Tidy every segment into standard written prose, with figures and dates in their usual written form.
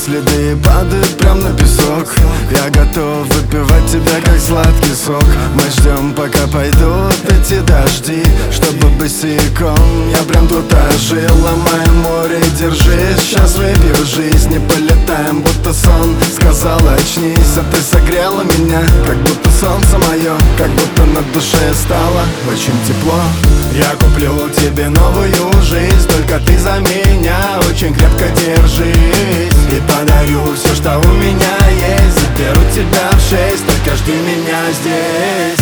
следы падают прям на песок. Я готов выпивать тебя, как сладкий сок. Мы ждем, пока пойдут эти дожди, чтобы босиком я прям тут ожил. Ломаем море, держись, сейчас выпью жизнь. Не полетаем, будто сон, сказал очнись. А ты согрела меня, как будто солнце мое, как будто на душе стало очень тепло. Я куплю тебе новую жизнь, только ты за меня очень крепко держись. И подарю все, что у меня есть. Заберу тебя в 6, только жди меня здесь.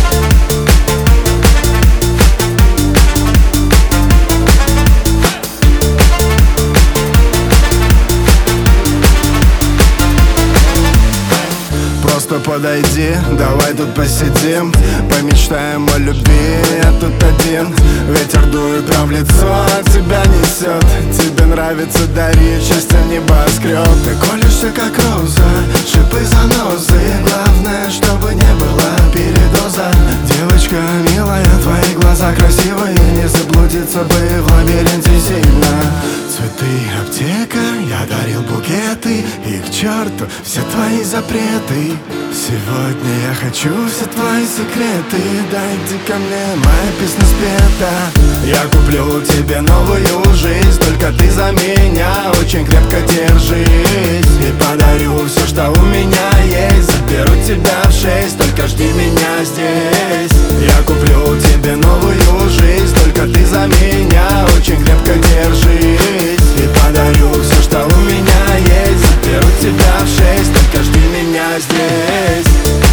Просто подойди, давай тут посидим, помечтаем о любви, я тут один. Ветер дует прям в лицо, а тебя несет. Тебе нравится дарить счастье небоскреб. Ты колешься как роза, шипы занозы. Главное, чтобы не было передоза. Девочка милая, твои глаза красивые. Не заблудиться бы в лабиринте сильно. Цветы, аптека, я дарил букеты. И к черту все твои запреты. Сегодня я хочу все твои секреты. Дайте ко мне, моя песня спета. Я куплю тебе новую жизнь, только ты за меня очень крепко держись. И подарю все, что у меня есть. Заберу тебя в 6, только жди меня здесь. Я куплю тебе новую жизнь, только ты за меня очень крепко держись. И подарю все, что у меня есть. Заберу тебя в 6, только жди меня здесь.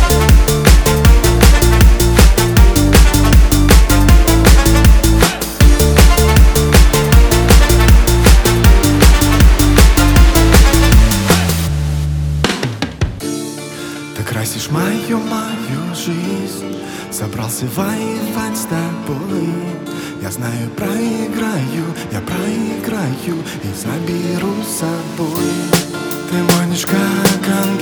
Ты красишь мою жизнь. Собрался воевать с тобой. Я знаю, проиграю, я проиграю и заберу с собой. Ты манишь как ангел.